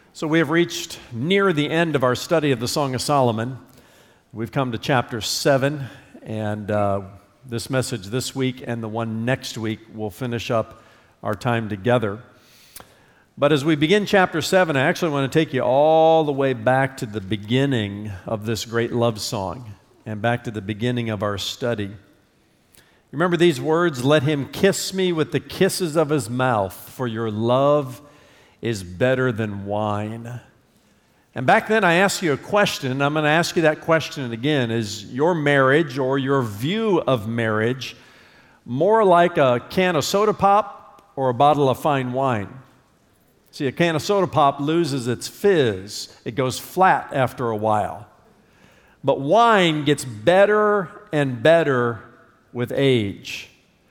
So we have reached near the end of our study of the Song of Solomon. We've come to chapter 7, and this message this week and the one next week will finish up our time together. But as we begin chapter 7, I actually want to take you all the way back to the beginning of this great love song and back to the beginning of our study. Remember these words, "Let him kiss me with the kisses of his mouth, for your love is better than wine." And back then I asked you a question, and I'm going to ask you that question again. Is your marriage or your view of marriage more like a can of soda pop or a bottle of fine wine? See, a can of soda pop loses its fizz. It goes flat after a while. But wine gets better and better with age.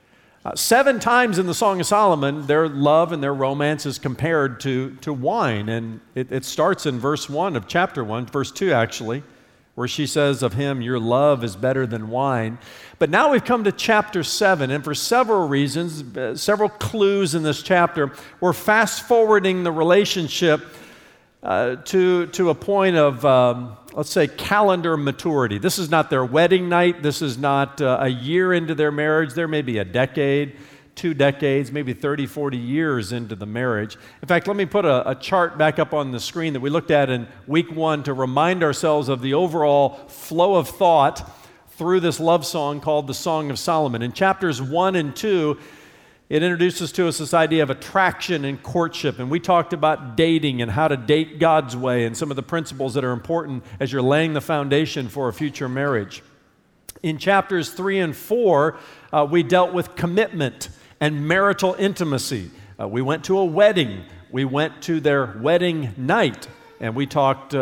7 times in the Song of Solomon, their love and their romance is compared to wine. And it starts in verse 1 of chapter 1, verse 2 actually, where she says of him, "Your love is better than wine." But now we've come to chapter 7, and for several reasons, several clues in this chapter, we're fast-forwarding the relationship to a point of, let's say, calendar maturity. This is not their wedding night. This is not a year into their marriage. There may be a decade, 2 decades, maybe 30, 40 years into the marriage. In fact, let me put a chart back up on the screen that we looked at in week 1 to remind ourselves of the overall flow of thought through this love song called the Song of Solomon. In chapters 1 and 2, it introduces to us this idea of attraction and courtship, and we talked about dating and how to date God's way and some of the principles that are important as you're laying the foundation for a future marriage. In chapters 3 and 4, we dealt with commitment and marital intimacy. We went to a wedding. We went to their wedding night, and we talked,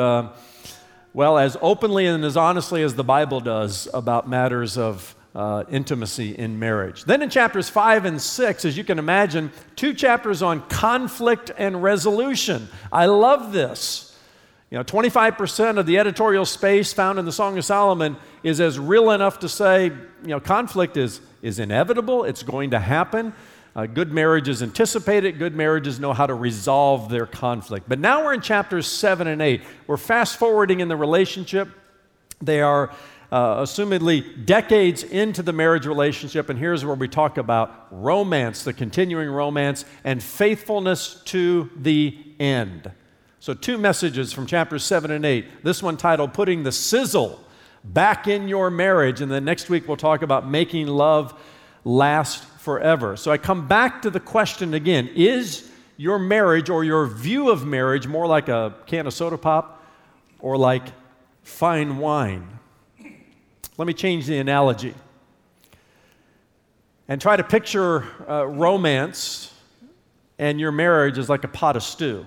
as openly and as honestly as the Bible does about matters of intimacy in marriage. Then in chapters 5 and 6, as you can imagine, 2 chapters on conflict and resolution. I love this. 25% of the editorial space found in the Song of Solomon is as real enough to say, conflict is inevitable. It's going to happen. Good marriages anticipate it. Good marriages know how to resolve their conflict. But now we're in chapters 7 and 8. We're fast-forwarding in the relationship. They are assumedly decades into the marriage relationship, and here's where we talk about romance, the continuing romance, and faithfulness to the end. So 2 messages from chapters 7 and 8. This one titled, "Putting the Sizzle Back in Your Marriage," and then next week we'll talk about making love last forever. So I come back to the question again, is your marriage or your view of marriage more like a can of soda pop or like fine wine? Let me change the analogy and try to picture romance and your marriage as like a pot of stew.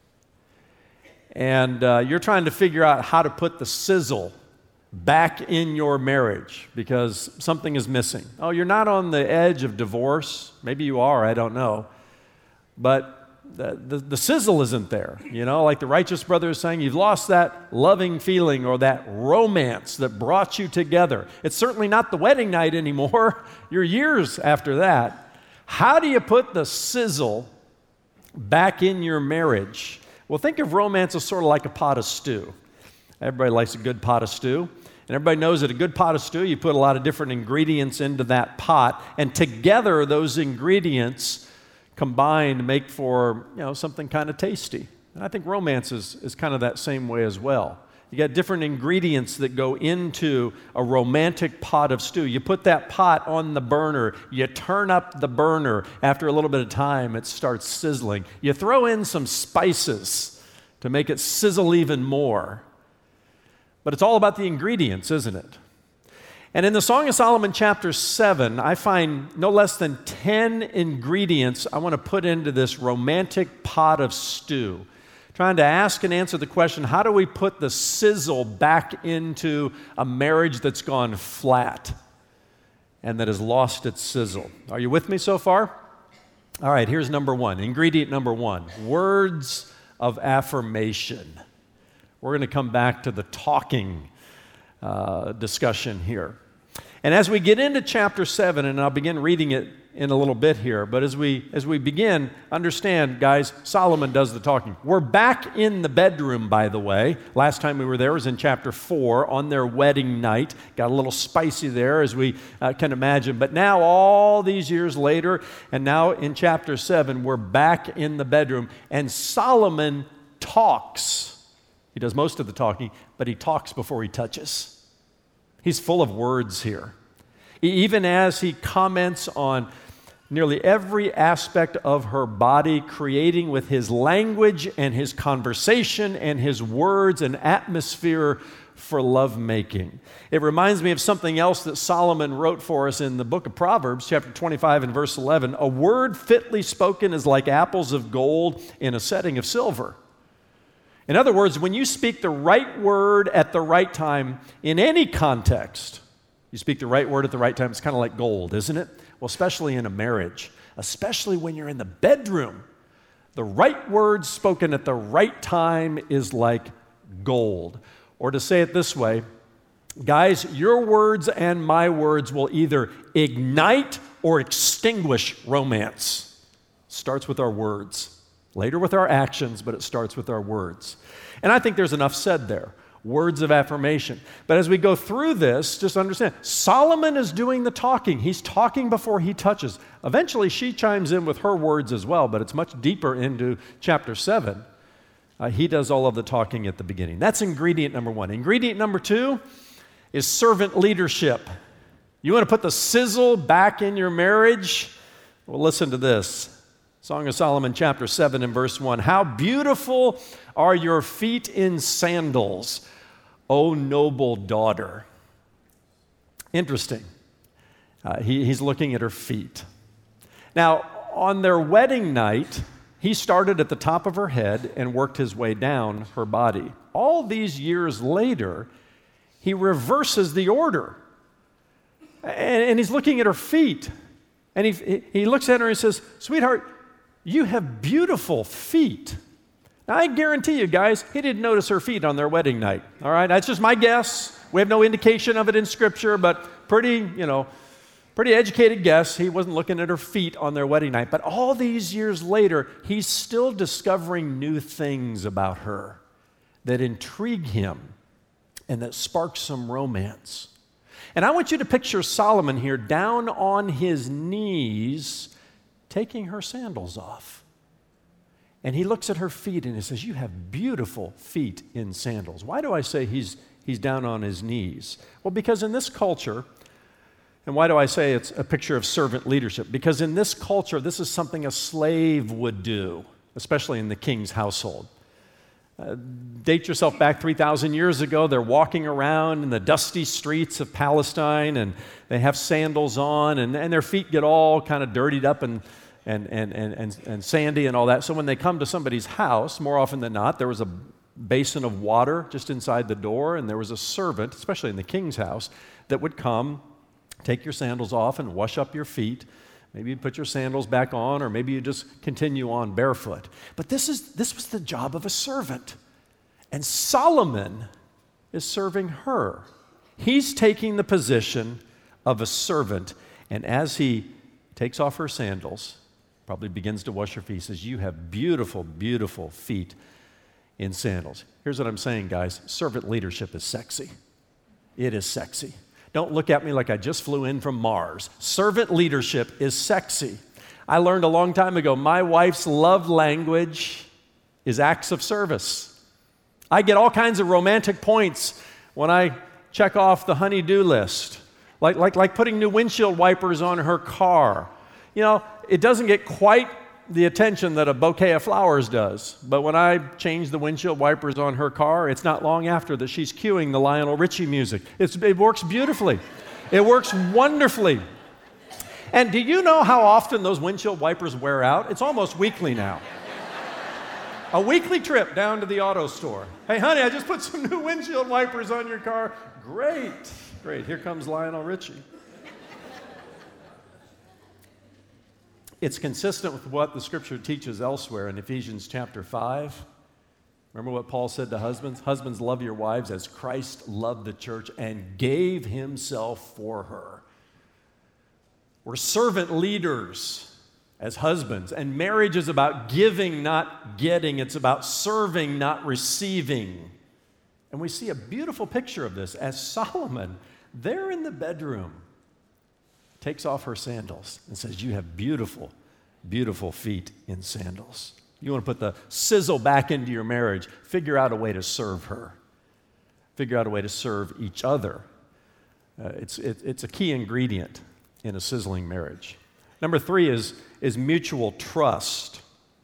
And you're trying to figure out how to put the sizzle back in your marriage because something is missing. Oh, you're not on the edge of divorce. Maybe you are, I don't know. But the sizzle isn't there, like the righteous brother is saying, you've lost that loving feeling or that romance that brought you together. It's certainly not the wedding night anymore. You're years after that. How do you put the sizzle back in your marriage? Well, think of romance as sort of like a pot of stew. Everybody likes a good pot of stew. And everybody knows that a good pot of stew, you put a lot of different ingredients into that pot, and together those ingredients combined make for something kind of tasty. And I think romance is kind of that same way as well. You got different ingredients that go into a romantic pot of stew. You put that pot on the burner, you turn up the burner. After a little bit of time, it starts sizzling. You throw in some spices to make it sizzle even more. But it's all about the ingredients, isn't it? And in the Song of Solomon, chapter 7, I find no less than 10 ingredients I want to put into this romantic pot of stew, trying to ask and answer the question, how do we put the sizzle back into a marriage that's gone flat and that has lost its sizzle? Are you with me so far? All right, here's number 1, ingredient number 1, words of affirmation. We're going to come back to the talking discussion here. And as we get into chapter 7, and I'll begin reading it in a little bit here, but as we begin, understand, guys, Solomon does the talking. We're back in the bedroom, by the way. Last time we were there was in chapter 4 on their wedding night. Got a little spicy there, as we can imagine. But now, all these years later, and now in chapter 7, we're back in the bedroom, and Solomon talks. He does most of the talking, but he talks before he touches. He's full of words here. Even as he comments on nearly every aspect of her body, creating with his language and his conversation and his words an atmosphere for lovemaking. It reminds me of something else that Solomon wrote for us in the book of Proverbs, chapter 25 and verse 11. A word fitly spoken is like apples of gold in a setting of silver. In other words, when you speak the right word at the right time in any context, you speak the right word at the right time, it's kind of like gold, isn't it? Well, especially in a marriage, especially when you're in the bedroom. The right word spoken at the right time is like gold. Or to say it this way, guys, your words and my words will either ignite or extinguish romance. Starts with our words. Later with our actions, but it starts with our words. And I think there's enough said there. Words of affirmation. But as we go through this, just understand, Solomon is doing the talking. He's talking before he touches. Eventually, she chimes in with her words as well, but it's much deeper into chapter 7. He does all of the talking at the beginning. That's ingredient number 1. Ingredient number 2 is servant leadership. You want to put the sizzle back in your marriage? Well, listen to this. Song of Solomon, chapter 7 and verse 1. How beautiful are your feet in sandals, O noble daughter. Interesting. He's looking at her feet. Now, on their wedding night, he started at the top of her head and worked his way down her body. All these years later, he reverses the order. And he's looking at her feet. And he looks at her and he says, sweetheart, you have beautiful feet. Now, I guarantee you, guys, he didn't notice her feet on their wedding night. All right, that's just my guess. We have no indication of it in Scripture, but pretty educated guess. He wasn't looking at her feet on their wedding night. But all these years later, he's still discovering new things about her that intrigue him and that spark some romance. And I want you to picture Solomon here down on his knees, taking her sandals off. And he looks at her feet and he says, you have beautiful feet in sandals. Why do I say he's down on his knees? Well, because in this culture, and why do I say it's a picture of servant leadership? Because in this culture, this is something a slave would do, especially in the king's household. Date yourself back 3,000 years ago. They're walking around in the dusty streets of Palestine, and they have sandals on, and their feet get all kind of dirtied up and sandy and all that. So when they come to somebody's house, more often than not, there was a basin of water just inside the door, and there was a servant, especially in the king's house, that would come, take your sandals off and wash up your feet. Maybe you put your sandals back on, or maybe you just continue on barefoot. But this was the job of a servant. And Solomon is serving her. He's taking the position of a servant, and as he takes off her sandals, probably begins to wash her feet, he says, you have beautiful, beautiful feet in sandals. Here's what I'm saying, guys. Servant leadership is sexy. It is sexy. Don't look at me like I just flew in from Mars. Servant leadership is sexy. I learned a long time ago, my wife's love language is acts of service. I get all kinds of romantic points when I check off the honey-do list, like putting new windshield wipers on her car. You know, it doesn't get quite the attention that a bouquet of flowers does. But when I change the windshield wipers on her car, it's not long after that she's cueing the Lionel Richie music. It works beautifully. It works wonderfully. And do you know how often those windshield wipers wear out? It's almost weekly now. A weekly trip down to the auto store. Hey, honey, I just put some new windshield wipers on your car. Great. Here comes Lionel Richie. It's consistent with what the Scripture teaches elsewhere in Ephesians chapter 5. Remember what Paul said to husbands? Husbands, love your wives as Christ loved the church and gave himself for her. We're servant leaders as husbands, and marriage is about giving, not getting. It's about serving, not receiving. And we see a beautiful picture of this as Solomon, there in the bedroom, takes off her sandals and says, "You have beautiful, beautiful feet in sandals." You want to put the sizzle back into your marriage, figure out a way to serve her. Figure out a way to serve each other. It's a key ingredient in a sizzling marriage. Number 3 is mutual trust.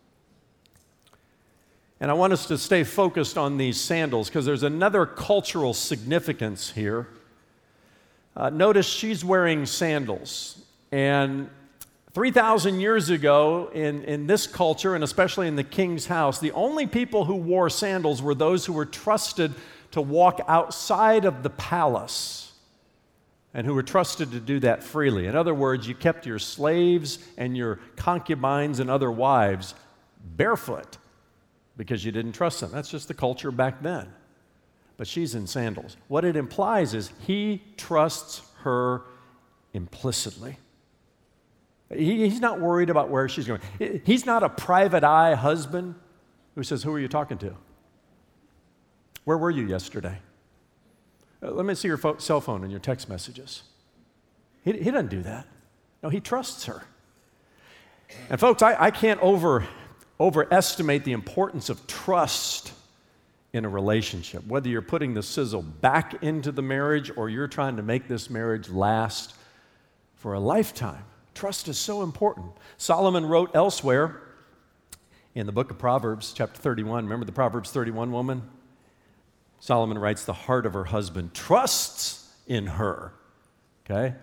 And I want us to stay focused on these sandals because there's another cultural significance here. Notice she's wearing sandals. And 3,000 years ago in this culture, and especially in the king's house, the only people who wore sandals were those who were trusted to walk outside of the palace and who were trusted to do that freely. In other words, you kept your slaves and your concubines and other wives barefoot because you didn't trust them. That's just the culture back then. But she's in sandals. What it implies is he trusts her implicitly. He's not worried about where she's going. He's not a private eye husband who says, "Who are you talking to? Where were you yesterday? Let me see your cell phone and your text messages." He doesn't do that. No, he trusts her. And folks, I can't overestimate the importance of trust in a relationship. Whether you're putting the sizzle back into the marriage or you're trying to make this marriage last for a lifetime, trust is so important. Solomon wrote elsewhere in the book of Proverbs, chapter 31. Remember the Proverbs 31 woman? Solomon writes, "The heart of her husband trusts in her." Okay?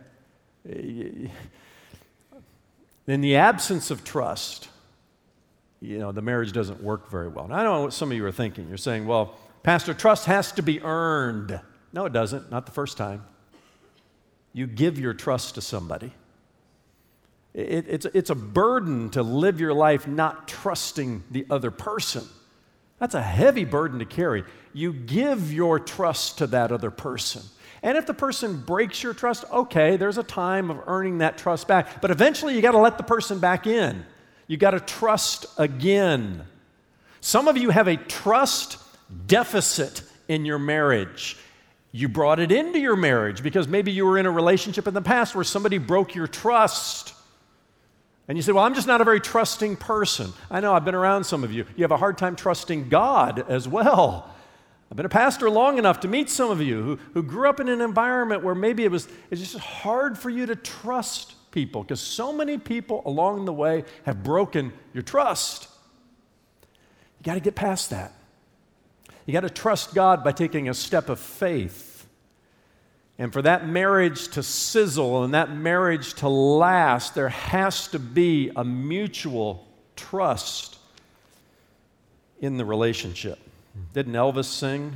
In the absence of trust, the marriage doesn't work very well. Now, I know what some of you are thinking. You're saying, "Well, Pastor, trust has to be earned." No, it doesn't. Not the first time. You give your trust to somebody. It's a burden to live your life not trusting the other person. That's a heavy burden to carry. You give your trust to that other person. And if the person breaks your trust, okay, there's a time of earning that trust back. But eventually you got to let the person back in. You got to trust again. Some of you have a trust deficit in your marriage. You brought it into your marriage because maybe you were in a relationship in the past where somebody broke your trust. And you say, "Well, I'm just not a very trusting person." I know, I've been around some of you. You have a hard time trusting God as well. I've been a pastor long enough to meet some of you who grew up in an environment where maybe it's just hard for you to trust people because so many people along the way have broken your trust. You got to get past that. You got to trust God by taking a step of faith. And for that marriage to sizzle and that marriage to last, there has to be a mutual trust in the relationship. Didn't Elvis sing?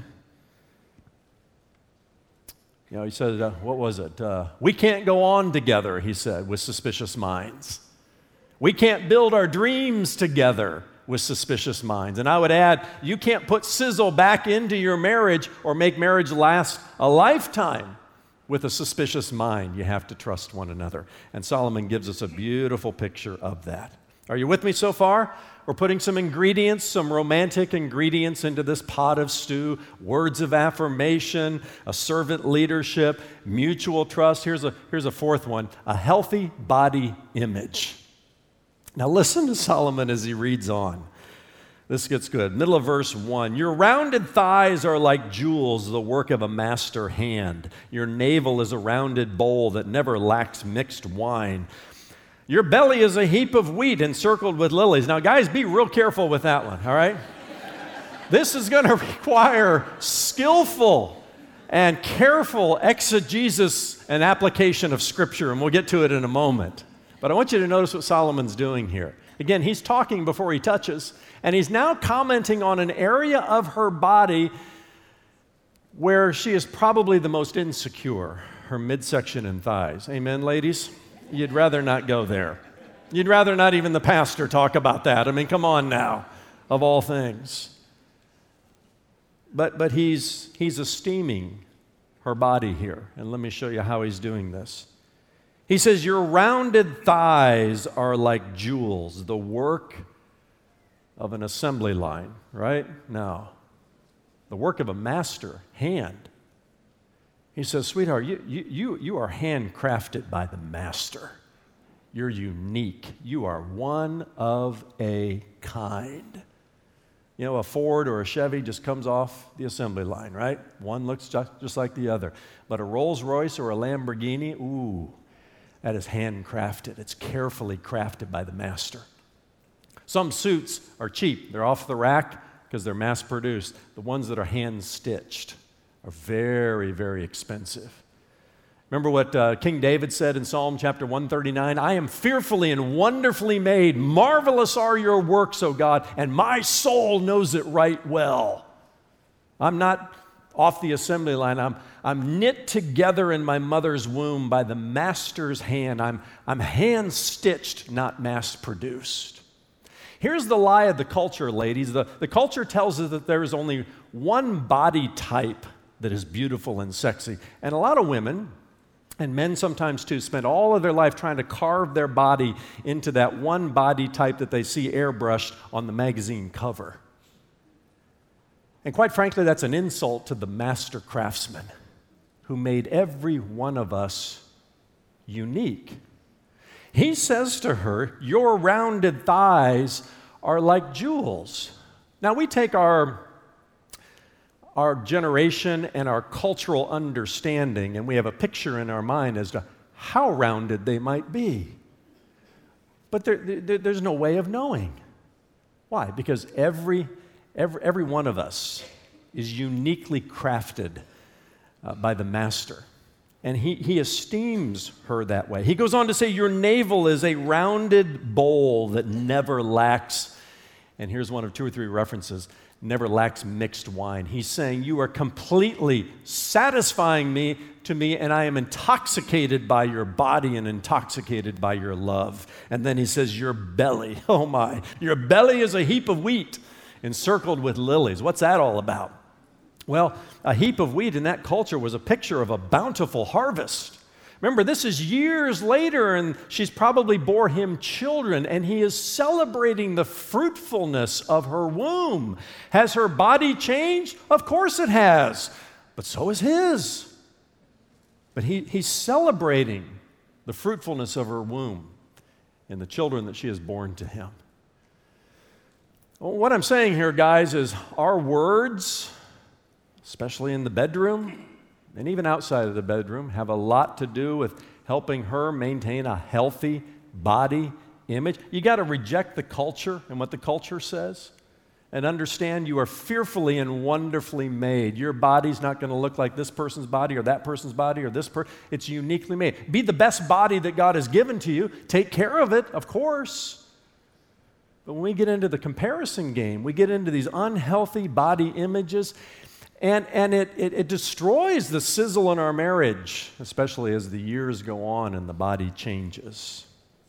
He said, what was it? "We can't go on together," he said, "with suspicious minds. We can't build our dreams together with suspicious minds." And I would add, you can't put sizzle back into your marriage or make marriage last a lifetime with a suspicious mind. You have to trust one another. And Solomon gives us a beautiful picture of that. Are you with me so far? We're putting some ingredients, some romantic ingredients into this pot of stew. Words of affirmation, a servant leadership, mutual trust. Here's a fourth one, a healthy body image. Now listen to Solomon as he reads on. This gets good. Middle of verse 1. "Your rounded thighs are like jewels, the work of a master hand. Your navel is a rounded bowl that never lacks mixed wine. Your belly is a heap of wheat encircled with lilies." Now, guys, be real careful with that one, all right? This is going to require skillful and careful exegesis and application of Scripture, and we'll get to it in a moment. But I want you to notice what Solomon's doing here. Again, he's talking before he touches, and he's now commenting on an area of her body where she is probably the most insecure, her midsection and thighs. Amen, ladies? You'd rather not go there. You'd rather not even the pastor talk about that. I mean, come on now, of all things. But he's esteeming her body here, and let me show you how he's doing this. He says, your rounded thighs are like jewels, the work of an assembly line, right? No. The work of a master hand. He says, sweetheart, you are handcrafted by the master. You're unique. You are one of a kind. You know, a Ford or a Chevy just comes off the assembly line, right? One looks just like the other. But a Rolls-Royce or a Lamborghini, ooh, that is handcrafted. It's carefully crafted by the master. Some suits are cheap. They're off the rack because they're mass-produced. The ones that are hand-stitched are very, very expensive. Remember what King David said in Psalm chapter 139? I am fearfully and wonderfully made. Marvelous are your works, O God, and my soul knows it right well. I'm not off the assembly line. I'm knit together in my mother's womb by the master's hand. I'm hand-stitched, not mass-produced. Here's the lie of the culture, ladies. The culture tells us that there is only one body type that is beautiful and sexy. And a lot of women, and men sometimes too, spend all of their life trying to carve their body into that one body type that they see airbrushed on the magazine cover. And quite frankly, that's an insult to the master craftsman who made every one of us unique. He says to her, your rounded thighs are like jewels. Now we take our generation and our cultural understanding, and we have a picture in our mind as to how rounded they might be. But there's no way of knowing. Why? Because every one of us is uniquely crafted by the master. And he esteems her that way. He goes on to say, your navel is a rounded bowl that never lacks, and here's one of two or three references, never lacks mixed wine. He's saying, you are completely satisfying to me, and I am intoxicated by your body and intoxicated by your love. And then he says, your belly, oh my, your belly is a heap of wheat encircled with lilies. What's that all about? Well, a heap of wheat in that culture was a picture of a bountiful harvest. Remember, this is years later, and she's probably bore him children, and he is celebrating the fruitfulness of her womb. Has her body changed? Of course it has, but so is his. But he's celebrating the fruitfulness of her womb and the children that she has borne to him. Well, what I'm saying here, guys, is our words, especially in the bedroom, and even outside of the bedroom, have a lot to do with helping her maintain a healthy body image. You got to reject the culture and what the culture says and understand you are fearfully and wonderfully made. Your body's not going to look like this person's body or that person's body or this person. It's uniquely made. Be the best body that God has given to you. Take care of it, of course. But when we get into the comparison game, we get into these unhealthy body images, and it destroys the sizzle in our marriage, especially as the years go on and the body changes.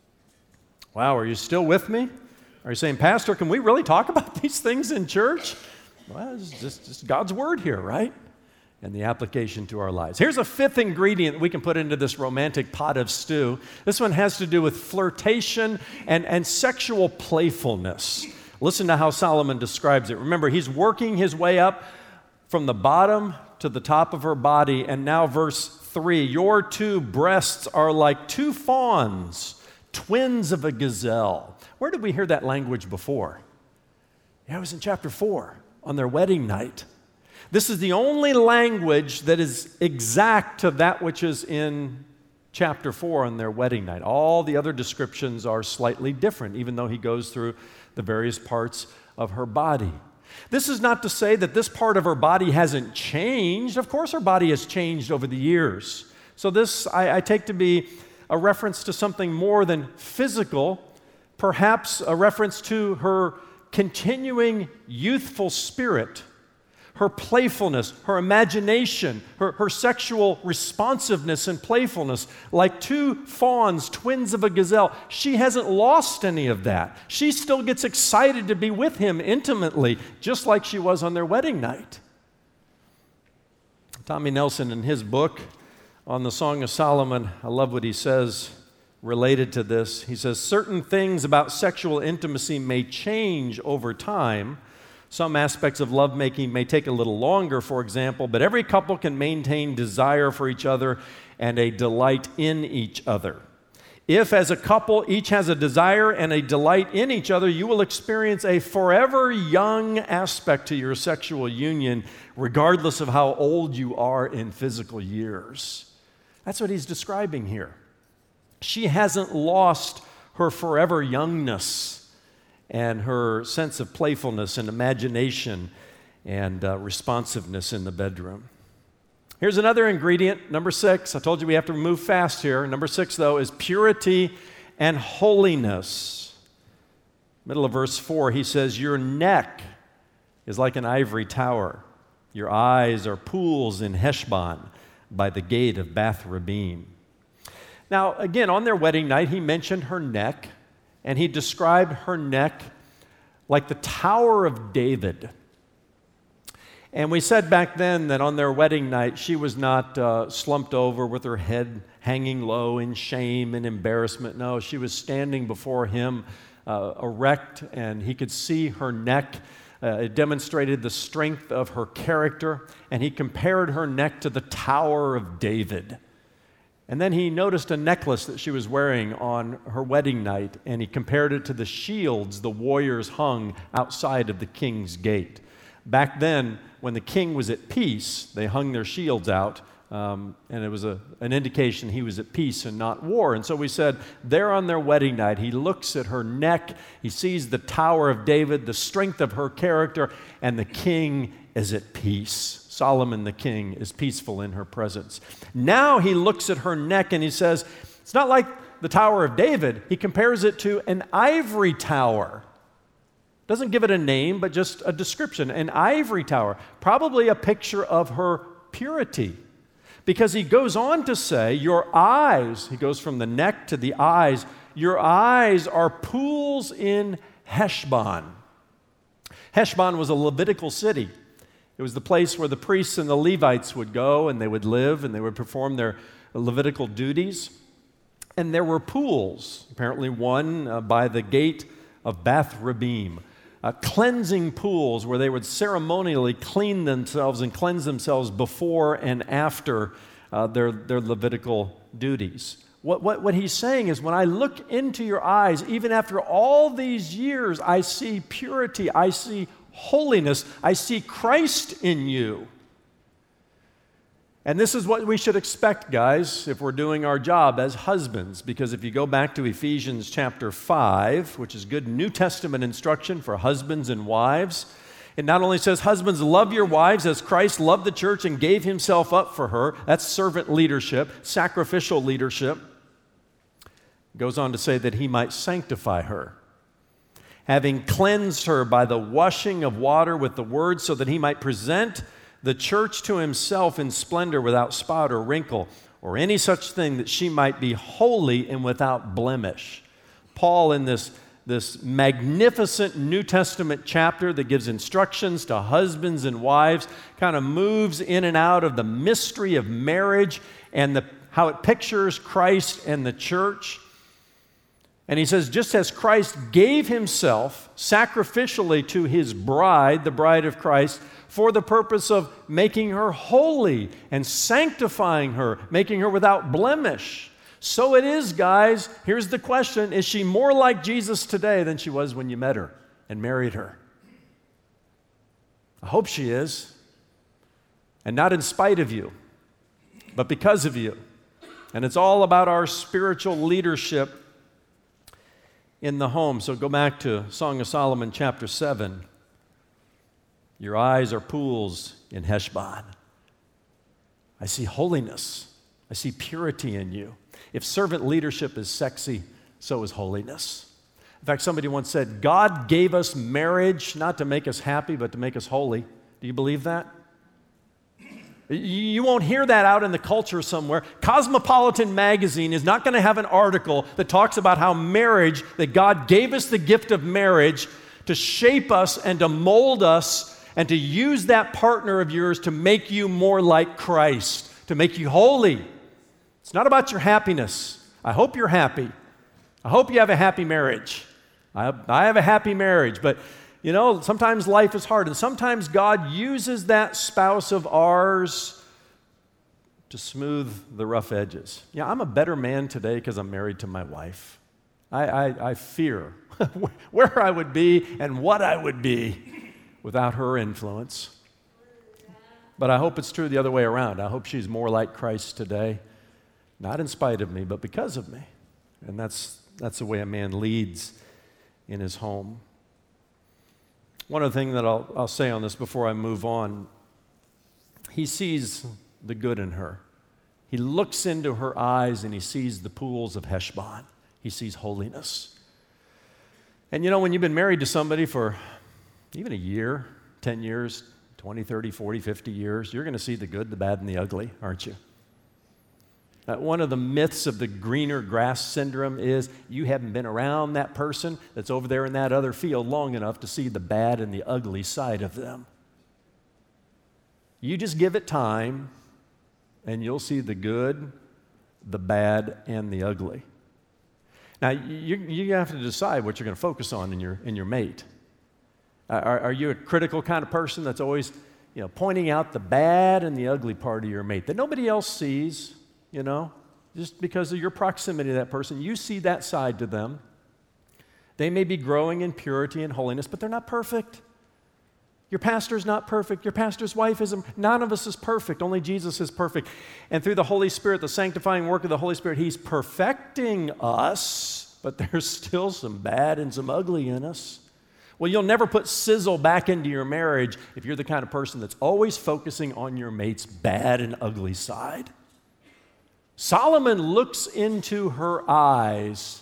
Wow, are you still with me? Are you saying, Pastor, can we really talk about these things in church? Well, it's just God's word here, right? And the application to our lives. Here's a fifth ingredient we can put into this romantic pot of stew. This one has to do with flirtation and sexual playfulness. Listen to how Solomon describes it. Remember, he's working his way up from the bottom to the top of her body, and now verse 3, your two breasts are like two fawns, twins of a gazelle. Where did we hear that language before? Yeah, it was in chapter 4, on their wedding night. This is the only language that is exact to that which is in chapter 4 on their wedding night. All the other descriptions are slightly different, even though he goes through the various parts of her body. This is not to say that this part of her body hasn't changed. Of course, her body has changed over the years. So this I take to be a reference to something more than physical, perhaps a reference to her continuing youthful spirit, her playfulness, her imagination, her sexual responsiveness and playfulness, like two fawns, twins of a gazelle. She hasn't lost any of that. She still gets excited to be with him intimately, just like she was on their wedding night. Tommy Nelson, in his book, on the Song of Solomon. I love what he says related to this. He says, certain things about sexual intimacy may change over time. Some aspects of lovemaking may take a little longer, for example, but every couple can maintain desire for each other and a delight in each other. If, as a couple, each has a desire and a delight in each other, you will experience a forever young aspect to your sexual union, regardless of how old you are in physical years. That's what he's describing here. She hasn't lost her forever youngness and her sense of playfulness and imagination and responsiveness in the bedroom. Here's another ingredient, number 6. I told you we have to move fast here. Number 6, though, is purity and holiness. Middle of verse 4, he says, your neck is like an ivory tower. Your eyes are pools in Heshbon by the gate of Bath Rabbim. Now, again, on their wedding night, he mentioned her neck, and he described her neck like the Tower of David. And we said back then that on their wedding night, she was not slumped over with her head hanging low in shame and embarrassment. No, she was standing before him erect, and he could see her neck. It demonstrated the strength of her character, and he compared her neck to the Tower of David. And then he noticed a necklace that she was wearing on her wedding night, and he compared it to the shields the warriors hung outside of the king's gate. Back then, when the king was at peace, they hung their shields out, and it was an indication he was at peace and not war. And so we said, there on their wedding night, he looks at her neck, he sees the Tower of David, the strength of her character, and the king is at peace. Solomon the king is peaceful in her presence. Now he looks at her neck and he says, it's not like the Tower of David. He compares it to an ivory tower. Doesn't give it a name, but just a description. An ivory tower, probably a picture of her purity. Because he goes on to say, your eyes, he goes from the neck to the eyes, your eyes are pools in Heshbon. Heshbon was a Levitical city. It was the place where the priests and the Levites would go, and they would live, and they would perform their Levitical duties. And there were pools, apparently one by the gate of Bath Rabbim, cleansing pools where they would ceremonially clean themselves and cleanse themselves before and after their Levitical duties. What he's saying is, when I look into your eyes, even after all these years, I see purity, I see holiness, I see Christ in you. And this is what we should expect, guys, if we're doing our job as husbands, because if you go back to Ephesians chapter 5, which is good New Testament instruction for husbands and wives, it not only says, husbands, love your wives as Christ loved the church and gave himself up for her. That's servant leadership, sacrificial leadership. It goes on to say that he might sanctify her, having cleansed her by the washing of water with the word, so that he might present the church to himself in splendor, without spot or wrinkle or any such thing, that she might be holy and without blemish. Paul, in this magnificent New Testament chapter that gives instructions to husbands and wives, kind of moves in and out of the mystery of marriage and how it pictures Christ and the church. And he says, just as Christ gave himself sacrificially to his bride, the bride of Christ, for the purpose of making her holy and sanctifying her, making her without blemish. So it is, guys. Here's the question. Is she more like Jesus today than she was when you met her and married her? I hope she is. And not in spite of you, but because of you. And it's all about our spiritual leadership in the home. So go back to Song of Solomon chapter 7. Your eyes are pools in Heshbon. I see holiness. I see purity in you. If servant leadership is sexy, so is holiness. In fact, somebody once said, God gave us marriage not to make us happy, but to make us holy. Do you believe that? You won't hear that out in the culture somewhere. Cosmopolitan magazine is not going to have an article that talks about how marriage, that God gave us the gift of marriage to shape us and to mold us and to use that partner of yours to make you more like Christ, to make you holy. It's not about your happiness. I hope you're happy. I hope you have a happy marriage. I have a happy marriage, but you know, sometimes life is hard, and sometimes God uses that spouse of ours to smooth the rough edges. Yeah, I'm a better man today because I'm married to my wife. I fear where I would be and what I would be without her influence. But I hope it's true the other way around. I hope she's more like Christ today, not in spite of me, but because of me. And that's the way a man leads in his home. One other thing that I'll say on this before I move on, he sees the good in her. He looks into her eyes and he sees the pools of Heshbon. He sees holiness. And you know, when you've been married to somebody for even a year, 10 years, 20, 30, 40, 50 years, you're going to see the good, the bad, and the ugly, aren't you? One of the myths of the greener grass syndrome is you haven't been around that person that's over there in that other field long enough to see the bad and the ugly side of them. You just give it time, and you'll see the good, the bad, and the ugly. Now, you have to decide what you're going to focus on in your mate. Are you a critical kind of person that's always, pointing out the bad and the ugly part of your mate that nobody else sees? Just because of your proximity to that person, you see that side to them. They may be growing in purity and holiness, but they're not perfect. Your pastor's not perfect. Your pastor's wife isn't. None of us is perfect. Only Jesus is perfect. And through the Holy Spirit, the sanctifying work of the Holy Spirit, He's perfecting us, but there's still some bad and some ugly in us. Well, you'll never put sizzle back into your marriage if you're the kind of person that's always focusing on your mate's bad and ugly side. Solomon looks into her eyes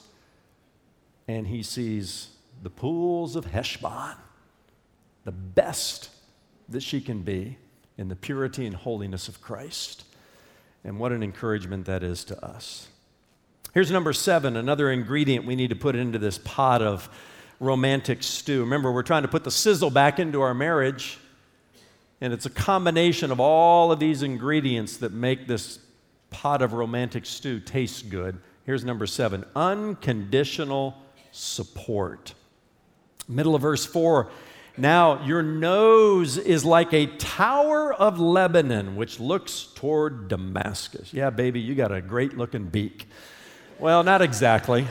and he sees the pools of Heshbon, the best that she can be in the purity and holiness of Christ. And what an encouragement that is to us. Here's number 7, another ingredient we need to put into this pot of romantic stew. Remember, we're trying to put the sizzle back into our marriage, and it's a combination of all of these ingredients that make this pot of romantic stew tastes good. Here's number 7, unconditional support. Middle of verse 4, now your nose is like a tower of Lebanon, which looks toward Damascus. Yeah, baby, you got a great looking beak. Well, not exactly,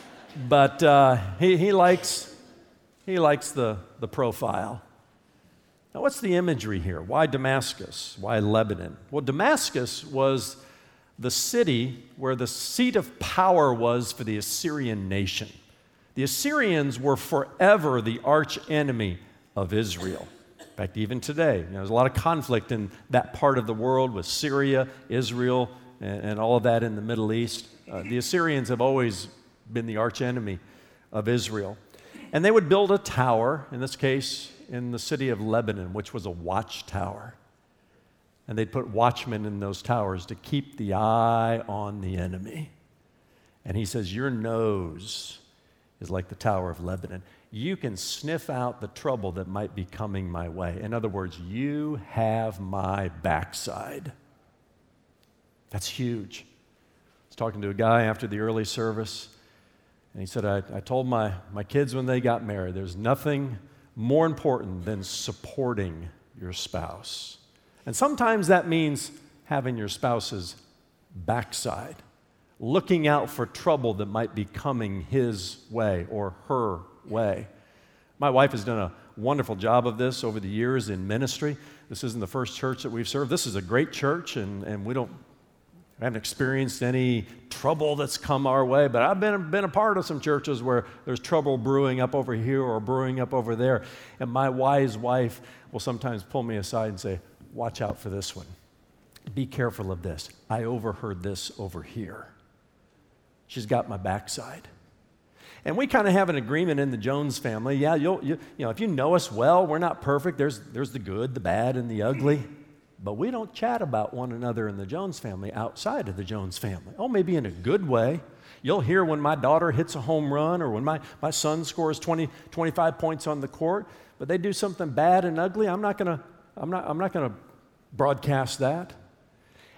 but he likes the profile. Now, what's the imagery here? Why Damascus? Why Lebanon? Well, Damascus was the city where the seat of power was for the Assyrian nation. The Assyrians were forever the arch enemy of Israel. In fact, even today, there's a lot of conflict in that part of the world with Syria, Israel, and all of that in the Middle East. The Assyrians have always been the arch enemy of Israel. And they would build a tower, in this case, in the city of Lebanon, which was a watchtower. And they'd put watchmen in those towers to keep the eye on the enemy. And he says, your nose is like the Tower of Lebanon. You can sniff out the trouble that might be coming my way. In other words, you have my backside. That's huge. I was talking to a guy after the early service, and he said, I told my kids when they got married, there's nothing more important than supporting your spouse. And sometimes that means having your spouse's backside, looking out for trouble that might be coming his way or her way. My wife has done a wonderful job of this over the years in ministry. This isn't the first church that we've served. This is a great church, and I haven't experienced any trouble that's come our way, but I've been a part of some churches where there's trouble brewing up over here or brewing up over there. And my wise wife will sometimes pull me aside and say, watch out for this one. Be careful of this. I overheard this over here. She's got my backside. And we kind of have an agreement in the Jones family. Yeah, if you know us well, we're not perfect. There's the good, the bad, and the ugly. But we don't chat about one another in the Jones family outside of the Jones family. Oh, maybe in a good way. You'll hear when my daughter hits a home run or when my son scores 20, 25 points on the court, but they do something bad and ugly. I'm not going to broadcast that.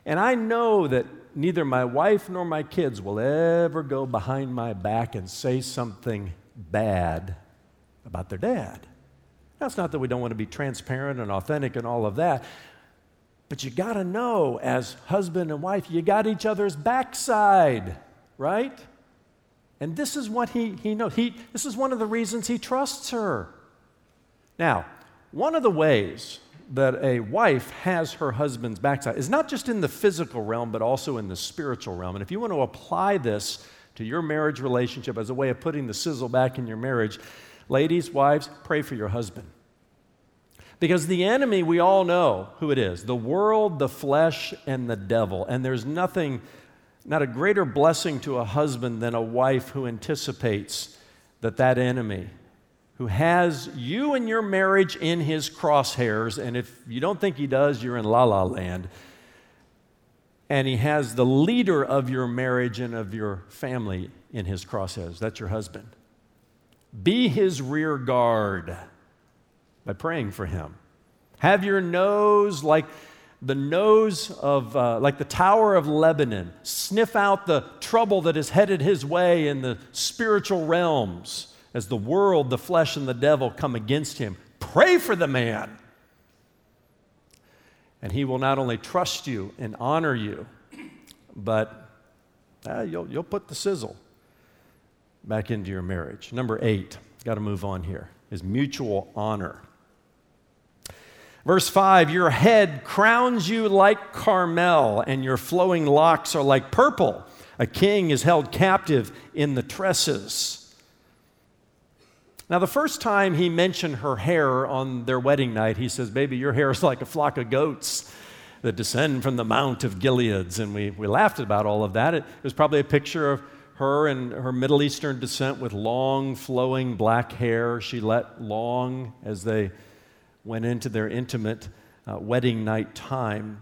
And I know that neither my wife nor my kids will ever go behind my back and say something bad about their dad. That's not that we don't want to be transparent and authentic and all of that, but you got to know, as husband and wife, you got each other's backside, right? And this is what he knows. This is one of the reasons he trusts her. Now, one of the ways that a wife has her husband's backside is not just in the physical realm, but also in the spiritual realm. And if you want to apply this to your marriage relationship as a way of putting the sizzle back in your marriage, ladies, wives, pray for your husband. Because the enemy, we all know who it is: the world, the flesh, and the devil. And there's not a greater blessing to a husband than a wife who anticipates that enemy, who has you and your marriage in his crosshairs, and if you don't think he does, you're in la-la land, and he has the leader of your marriage and of your family in his crosshairs. That's your husband. Be his rear guard by praying for him. Have your nose like the nose of, like the Tower of Lebanon. Sniff out the trouble that is headed his way in the spiritual realms as the world, the flesh, and the devil come against him. Pray for the man. And he will not only trust you and honor you, but you'll put the sizzle back into your marriage. Number 8, got to move on here, is mutual honor. Verse 5, your head crowns you like Carmel, and your flowing locks are like purple. A king is held captive in the tresses. Now, the first time he mentioned her hair on their wedding night, he says, baby, your hair is like a flock of goats that descend from the Mount of Gileads. And we laughed about all of that. It was probably a picture of her and her Middle Eastern descent with long, flowing black hair. She let long as they went into their intimate wedding night time.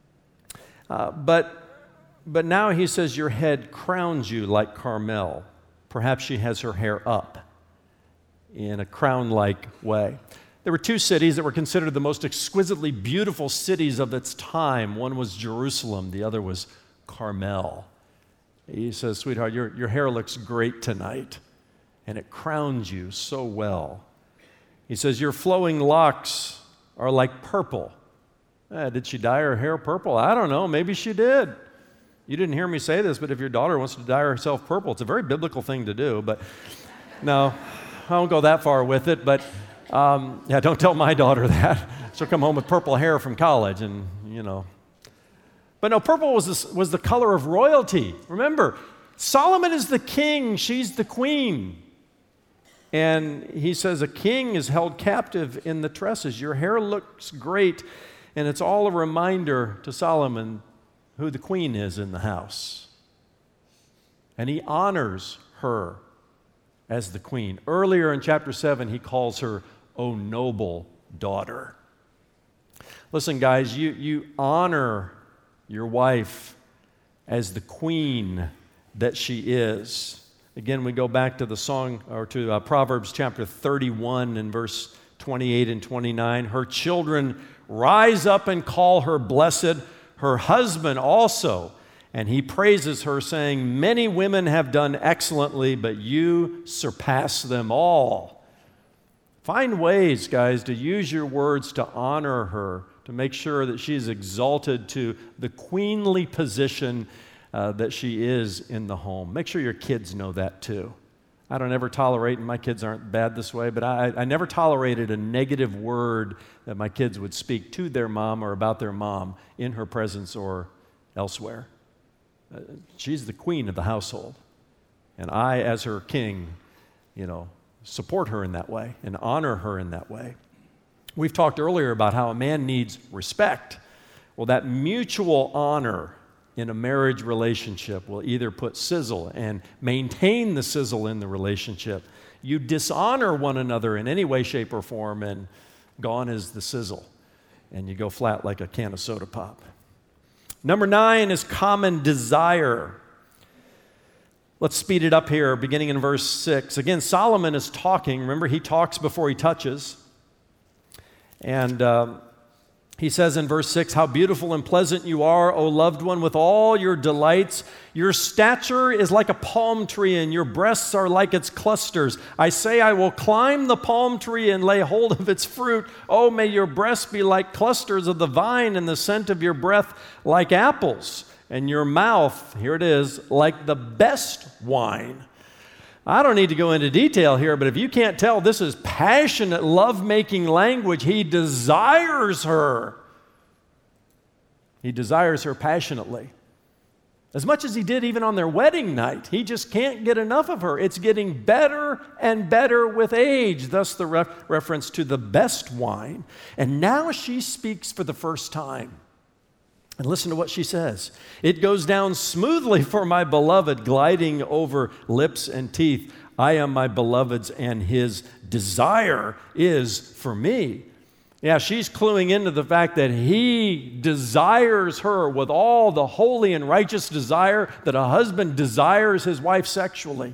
But now he says, your head crowns you like Carmel. Perhaps she has her hair up in a crown-like way. There were 2 cities that were considered the most exquisitely beautiful cities of its time. One was Jerusalem, the other was Carmel. He says, sweetheart, your hair looks great tonight, and it crowns you so well. He says, your flowing locks are like purple. Did she dye her hair purple? I don't know. Maybe she did. You didn't hear me say this, but if your daughter wants to dye herself purple, it's a very biblical thing to do. But no, I won't go that far with it. But don't tell my daughter that. She'll come home with purple hair from college, and But no, purple was the color of royalty. Remember, Solomon is the king. She's the queen. And he says, a king is held captive in the tresses. Your hair looks great, and it's all a reminder to Solomon who the queen is in the house. And he honors her as the queen. Earlier in chapter 7, he calls her, O noble daughter. Listen, guys, you honor your wife as the queen that she is. Again, we go back to the song, or to Proverbs chapter 31 and verse 28 and 29. Her children rise up and call her blessed, her husband also. And he praises her, saying, many women have done excellently, but you surpass them all. Find ways, guys, to use your words to honor her, to make sure that she's exalted to the queenly position that she is in the home. Make sure your kids know that too. I don't ever tolerate, and my kids aren't bad this way, but I never tolerated a negative word that my kids would speak to their mom or about their mom in her presence or elsewhere. She's the queen of the household. And I, as her king, support her in that way and honor her in that way. We've talked earlier about how a man needs respect. Well, that mutual honor in a marriage relationship will either put sizzle and maintain the sizzle in the relationship. You dishonor one another in any way, shape, or form, and gone is the sizzle, and you go flat like a can of soda pop. Number 9 is common desire. Let's speed it up here, beginning in verse 6. Again, Solomon is talking. Remember, he talks before he touches. And He says in verse 6, "How beautiful and pleasant you are, O loved one, with all your delights. Your stature is like a palm tree, and your breasts are like its clusters. I say, I will climb the palm tree and lay hold of its fruit. Oh, may your breasts be like clusters of the vine, and the scent of your breath like apples, and your mouth," here it is, "like the best wine." I don't need to go into detail here, but if you can't tell, this is passionate, love-making language. He desires her. He desires her passionately. As much as he did even on their wedding night. He just can't get enough of her. It's getting better and better with age, thus the reference to the best wine. And now she speaks for the first time. And listen to what she says. "It goes down smoothly for my beloved, gliding over lips and teeth. I am my beloved's, and his desire is for me." Yeah, she's cluing into the fact that he desires her with all the holy and righteous desire that a husband desires his wife sexually.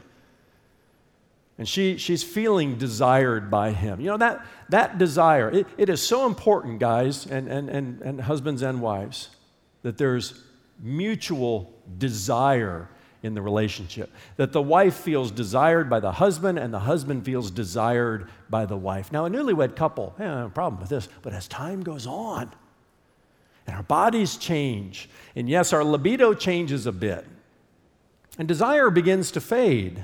And she's feeling desired by him. You know, that desire, it is so important, guys, and husbands and wives, that there's mutual desire in the relationship. That the wife feels desired by the husband and the husband feels desired by the wife. Now, a newlywed couple, no problem with this, but as time goes on and our bodies change, and yes, our libido changes a bit, and desire begins to fade,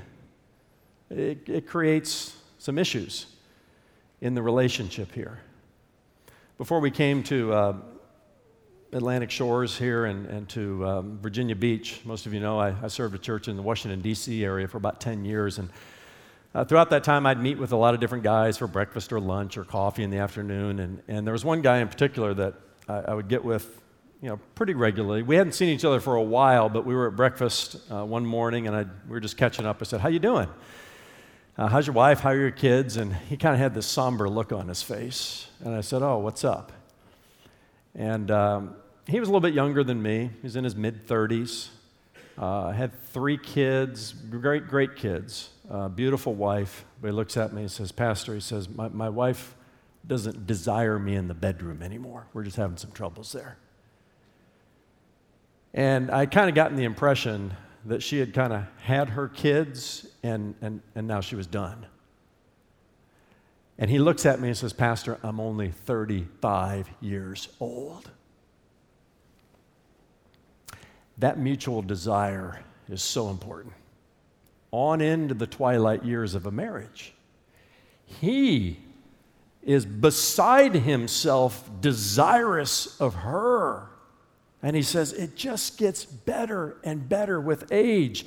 it creates some issues in the relationship here. Before we came to Atlantic Shores here and to Virginia Beach. Most of you know I served a church in the Washington, D.C. area for about 10 years. And throughout that time, I'd meet with a lot of different guys for breakfast or lunch or coffee in the afternoon. And there was one guy in particular that I would get with pretty regularly. We hadn't seen each other for a while, but we were at breakfast one morning, and we were just catching up. I said, "How you doing? How's your wife? How are your kids?" And he kind of had this somber look on his face. And I said, "Oh, what's up?" And he was a little bit younger than me. He was in his mid-30s. Had 3 kids, great kids, beautiful wife. But he looks at me and says, "Pastor," he says, my wife doesn't desire me in the bedroom anymore. We're just having some troubles there." And I kind of gotten the impression that she had kind of had her kids and now she was done. And he looks at me and says, "Pastor, I'm only 35 years old." That mutual desire is so important. On into the twilight years of a marriage. He is beside himself desirous of her. And he says it just gets better and better with age.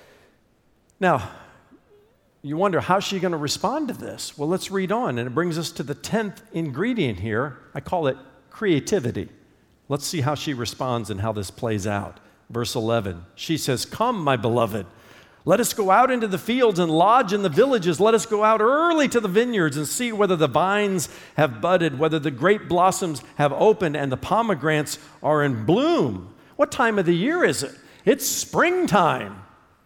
Now, you wonder, how's she going to respond to this? Well, let's read on. And it brings us to the 10th ingredient here. I call it creativity. Let's see how she responds and how this plays out. Verse 11, she says, "Come, my beloved, let us go out into the fields and lodge in the villages. Let us go out early to the vineyards and see whether the vines have budded, whether the grape blossoms have opened, and the pomegranates are in bloom." What time of the year is it? It's springtime.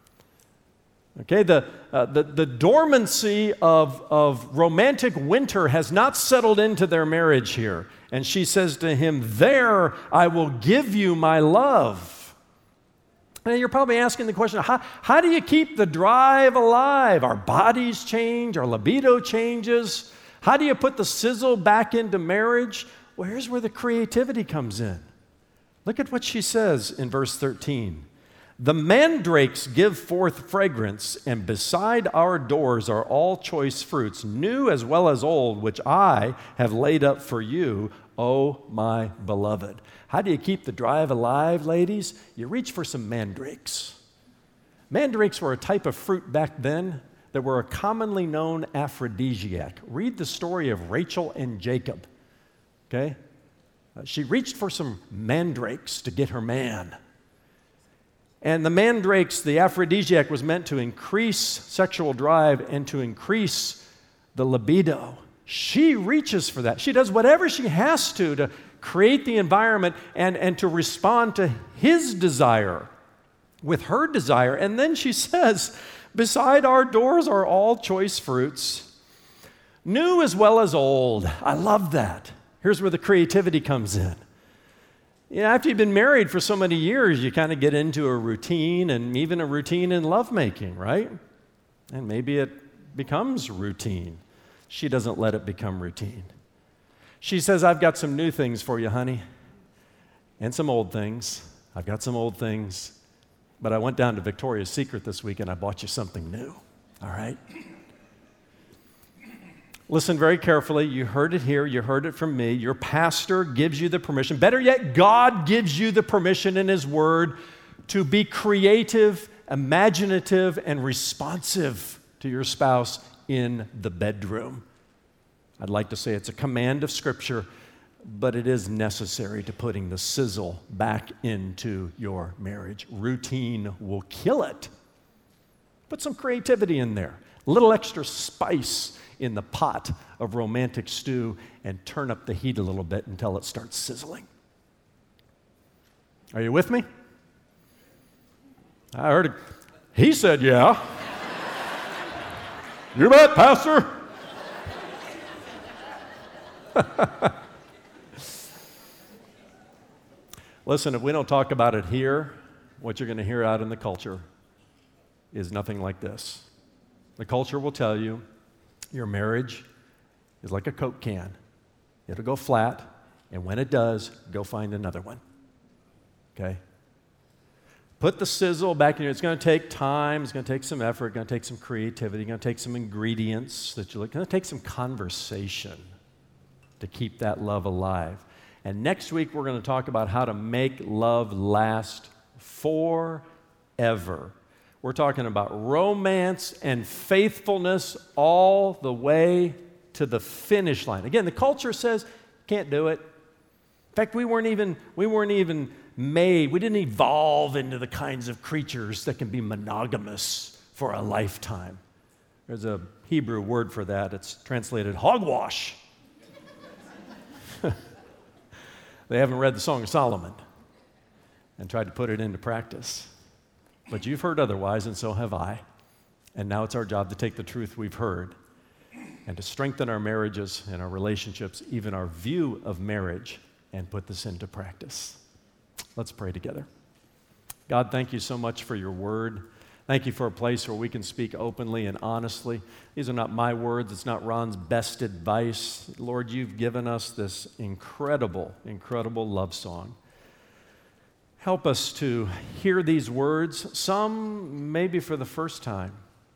Okay, the dormancy of romantic winter has not settled into their marriage here. And she says to him, "There I will give you my love." And you're probably asking the question, how do you keep the drive alive? Our bodies change, our libido changes. How do you put the sizzle back into marriage? Well, here's where the creativity comes in. Look at what she says in verse 13. "The mandrakes give forth fragrance, and beside our doors are all choice fruits, new as well as old, which I have laid up for you, O my beloved." How do you keep the drive alive, ladies? You reach for some mandrakes. Mandrakes were a type of fruit back then that were a commonly known aphrodisiac. Read the story of Rachel and Jacob, okay? She reached for some mandrakes to get her man. And the mandrakes, the aphrodisiac, was meant to increase sexual drive and to increase the libido. She reaches for that. She does whatever she has to create the environment and to respond to his desire with her desire. And then she says, "Beside our doors are all choice fruits, new as well as old." I love that. Here's where the creativity comes in. After you've been married for so many years, you kind of get into a routine, and even a routine in lovemaking, right? And maybe it becomes routine. She doesn't let it become routine. She says, I've got some new things for you, honey, and some old things. I've got some old things, but I went down to Victoria's Secret this week and I bought you something new, all right? Listen very carefully. You heard it here. You heard it from me. Your pastor gives you the permission. Better yet, God gives you the permission in His Word to be creative, imaginative, and responsive to your spouse in the bedroom. I'd like to say it's a command of Scripture, but it is necessary to putting the sizzle back into your marriage. Routine will kill it. Put some creativity in there. A little extra spice in the pot of romantic stew, and turn up the heat a little bit until it starts sizzling. Are you with me? I heard it. He said, yeah. You bet, Pastor. Listen, if we don't talk about it here, what you're going to hear out in the culture is nothing like this. The culture will tell you your marriage is like a Coke can. It'll go flat, and when it does, go find another one. Okay? Put the sizzle back in here. It's going to take time. It's going to take some effort. It's going to take some creativity. It's going to take some ingredients that you like. It's going to take some conversation to keep that love alive. And next week, we're going to talk about how to make love last forever. We're talking about romance and faithfulness all the way to the finish line. Again, the culture says, can't do it. In fact, we weren't even made, we didn't evolve into the kinds of creatures that can be monogamous for a lifetime. There's a Hebrew word for that. It's translated hogwash. They haven't read the Song of Solomon and tried to put it into practice. But you've heard otherwise, and so have I. And now it's our job to take the truth we've heard and to strengthen our marriages and our relationships, even our view of marriage, and put this into practice. Let's pray together. God, thank you so much for your word. Thank you for a place where we can speak openly and honestly. These are not my words. It's not Ron's best advice. Lord, you've given us this incredible, incredible love song. Help us to hear these words, some maybe for the first time,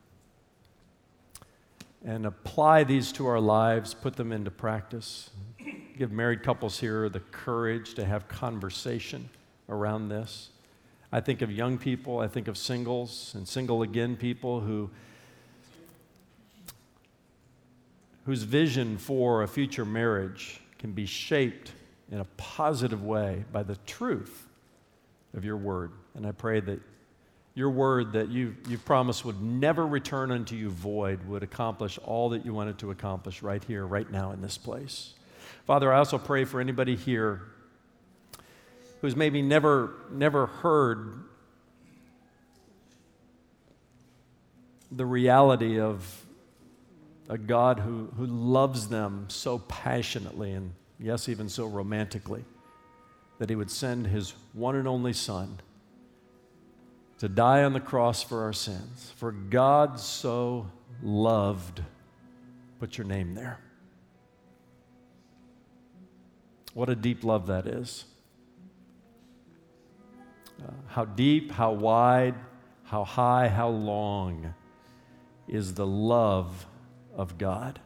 and apply these to our lives, put them into practice. Give married couples here the courage to have conversation around this. I think of young people, I think of singles and single again people whose vision for a future marriage can be shaped in a positive way by the truth of your word. And I pray that your word that you've promised would never return unto you void, would accomplish all that you wanted to accomplish right here, right now in this place. Father, I also pray for anybody here who's maybe never heard the reality of a God who loves them so passionately and, yes, even so romantically, that He would send His one and only Son to die on the cross for our sins. For God so loved, put your name there. What a deep love that is. How deep, how wide, how high, how long is the love of God.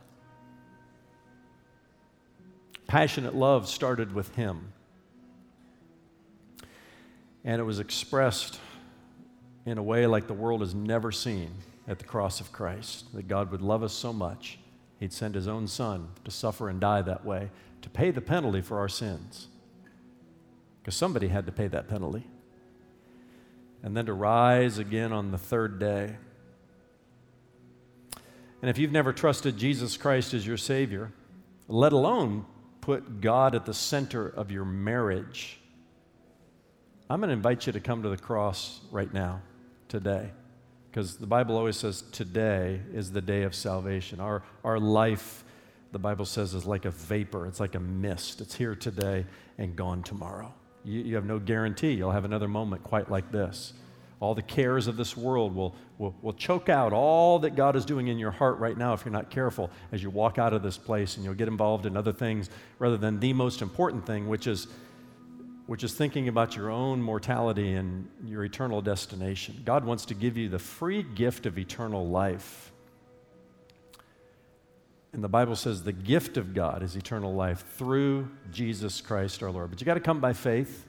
Passionate love started with Him. And it was expressed in a way like the world has never seen at the cross of Christ. That God would love us so much, He'd send His own Son to suffer and die that way, to pay the penalty for our sins. Because somebody had to pay that penalty. And then to rise again on the third day. And if you've never trusted Jesus Christ as your Savior, let alone put God at the center of your marriage, I'm going to invite you to come to the cross right now, today. Because the Bible always says today is the day of salvation. Our life the Bible says, is like a vapor. It's like a mist. It's here today and gone tomorrow. You have no guarantee you'll have another moment quite like this. All the cares of this world will choke out all that God is doing in your heart right now if you're not careful as you walk out of this place, and you'll get involved in other things rather than the most important thing, which is thinking about your own mortality and your eternal destination. God wants to give you the free gift of eternal life. And the Bible says the gift of God is eternal life through Jesus Christ our Lord. But you got to come by faith.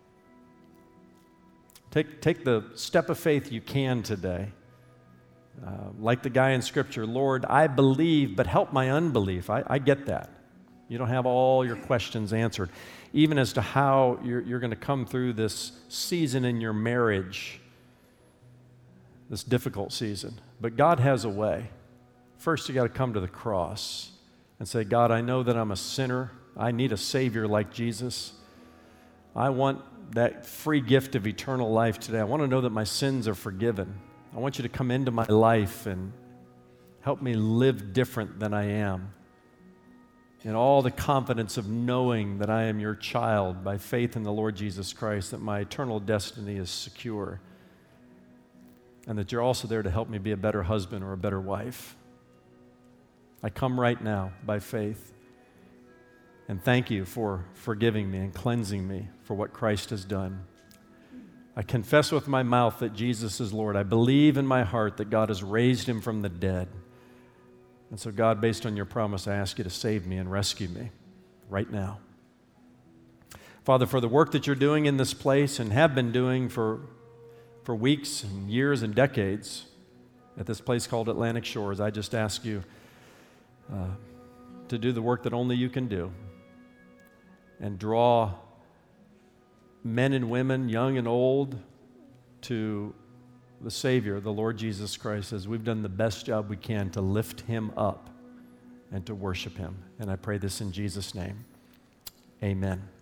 Take the step of faith you can today. Like the guy in Scripture, Lord, I believe, but help my unbelief. I get that. You don't have all your questions answered. Even as to how you're going to come through this season in your marriage, this difficult season. But God has a way. First, you got to come to the cross and say, God, I know that I'm a sinner. I need a Savior like Jesus. I want that free gift of eternal life today. I want to know that my sins are forgiven. I want you to come into my life and help me live different than I am. In all the confidence of knowing that I am your child by faith in the Lord Jesus Christ, that my eternal destiny is secure, and that you're also there to help me be a better husband or a better wife. I come right now by faith. And thank you for forgiving me and cleansing me for what Christ has done. I confess with my mouth that Jesus is Lord. I believe in my heart that God has raised him from the dead. And so, God, based on your promise, I ask you to save me and rescue me right now. Father, for the work that you're doing in this place and have been doing for weeks and years and decades at this place called Atlantic Shores, I just ask you to do the work that only you can do. And draw men and women, young and old, to the Savior, the Lord Jesus Christ, as we've done the best job we can to lift him up and to worship him. And I pray this in Jesus' name. Amen.